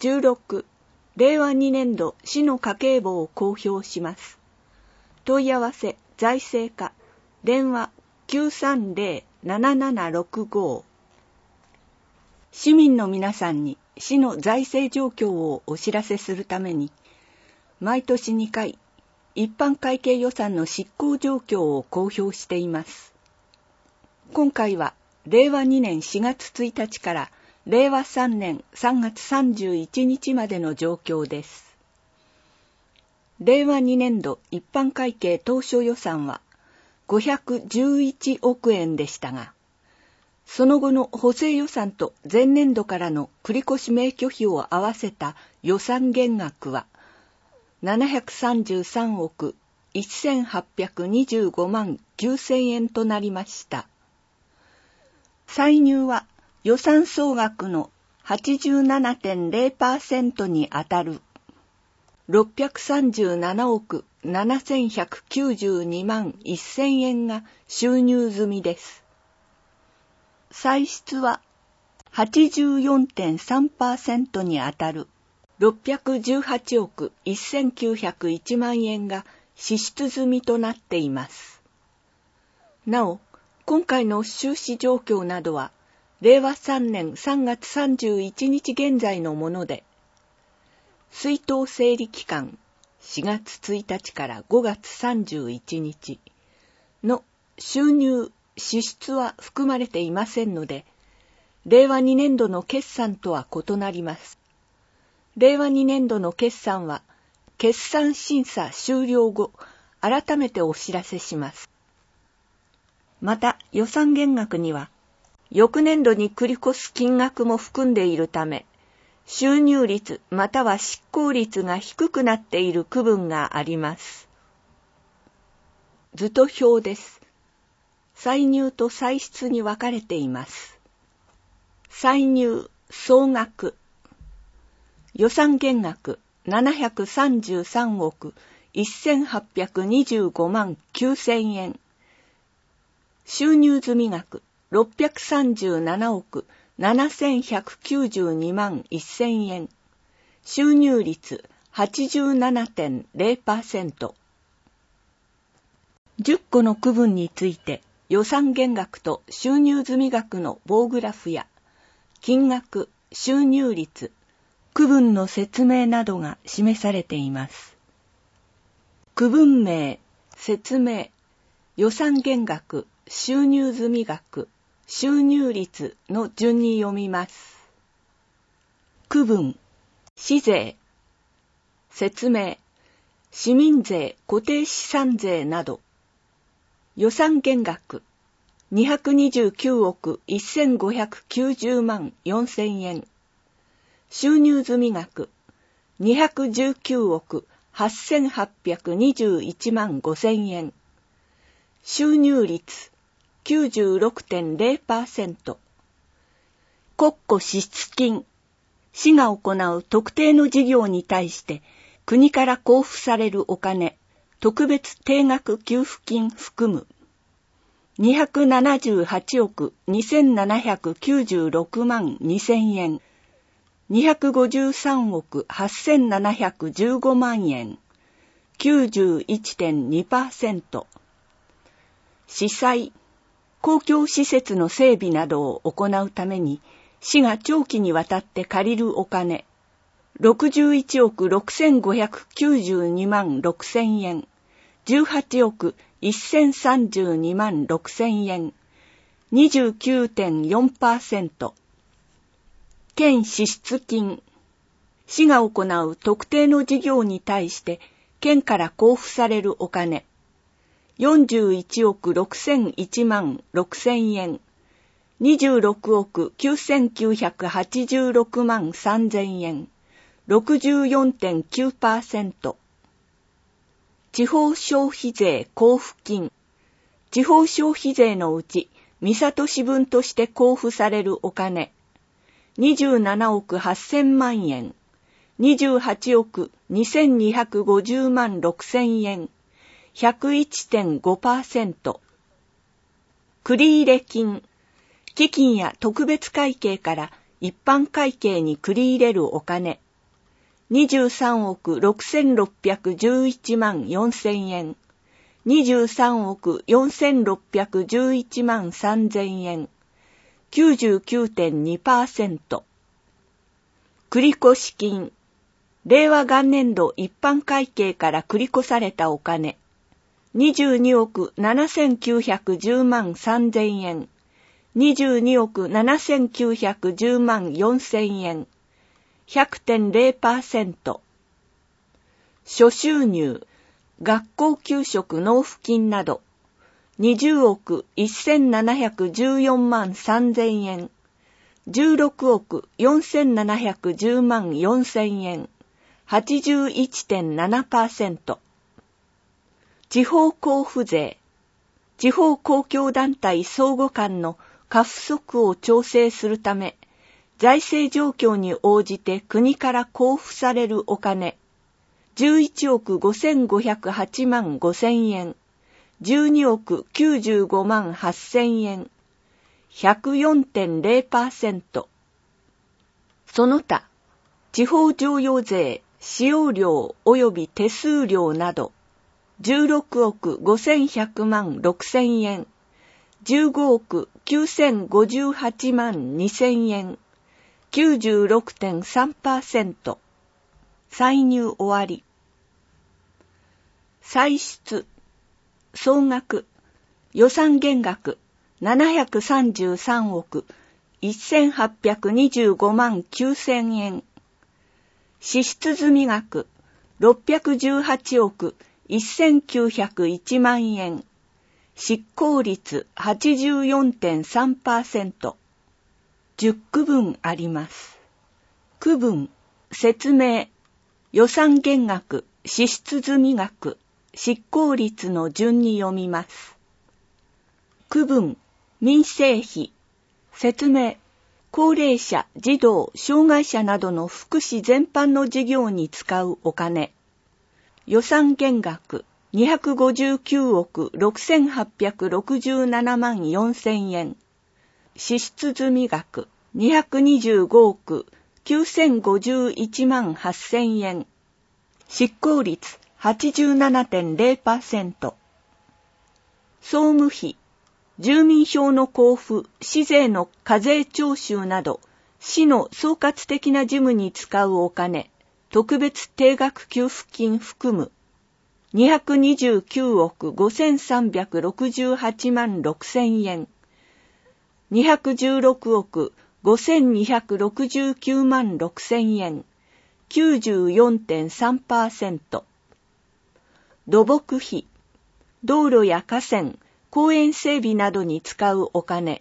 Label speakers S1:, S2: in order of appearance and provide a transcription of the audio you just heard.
S1: 16、令和2年度市の家計簿を公表します。問い合わせ財政課、電話 930-7765。市民の皆さんに市の財政状況をお知らせするために、毎年2回、一般会計予算の執行状況を公表しています。今回は、令和2年4月1日から令和3年3月31日までの状況です。令和2年度一般会計当初予算は511億円でしたが、その後の補正予算と前年度からの繰越免許費を合わせた予算減額は733億1825万9000円となりました。歳入は予算総額の 87.0% にあたる637億7192万1000円が収入済みです。歳出は 84.3% にあたる618億1901万円が支出済みとなっています。なお、今回の収支状況などは、令和3年3月31日現在のもので、出納整理期間4月1日から5月31日の収入・支出は含まれていませんので、令和2年度の決算とは異なります。令和2年度の決算は、決算審査終了後、改めてお知らせします。また、予算減額には、翌年度に繰り越す金額も含んでいるため、収入率または執行率が低くなっている区分があります。図と表です。歳入と歳出に分かれています。歳入総額予算減額733億1825万9000円収入済み額637億7192万1000円収入率 87.0%。 10個の区分について予算減額と収入済み額の棒グラフや金額、収入率、区分の説明などが示されています。区分名、説明、予算減額、収入済み額、収入率の順に読みます。区分、市税、説明、市民税、固定資産税など、予算減額、229億1590万4000円、収入済み額、219億8821万5000円、収入率、96.0%。国庫支出金。市が行う特定の事業に対して国から交付されるお金、特別定額給付金含む。278億2796万2000円。253億8715万円。91.2%。市債。公共施設の整備などを行うために、市が長期にわたって借りるお金、61億6592万6000円、18億1032万6000円、29.4%。県支出金。市が行う特定の事業に対して、県から交付されるお金、41億6001万6000円、26億9986万3000円、64.9%。地方消費税交付金。地方消費税のうち、三郷市分として交付されるお金、27億8000万円、28億2250万6000円、101.5%。繰入金。基金や特別会計から一般会計に繰り入れるお金、 23億6611万4000円、23億4611万3000円、99.2%。繰越金、令和元年度一般会計から繰越されたお金、22億7910万3000円、22億7910万4000円、100.0%。諸収入、学校給食納付金など、20億1714万3000円、16億4710万4000円、81.7%。地方交付税、地方公共団体相互間の過不足を調整するため、財政状況に応じて国から交付されるお金、11億5508万5000円、12億95万8000円、104.0%。その他、地方譲与税、使用料及び手数料など、16億5100万6000円、15億9058万2000円、96.3%。歳入終わり。歳出、総額、予算減額、733億1825万9000円。支出済額、618億1901万円。執行率 84.3%。10区分あります。区分、説明、予算減額、支出済額、執行率の順に読みます。区分、民生費、説明、高齢者、児童、障害者などの福祉全般の事業に使うお金。予算減額、259億6867万4000円。支出済額、225億9051万8000円。執行率 87.0%。総務費、住民票の交付、市税の課税徴収など、市の総括的な事務に使うお金、特別定額給付金含む、229億5368万6000円。216億5269万6000円。94.3%。土木費、道路や河川、公園整備などに使うお金、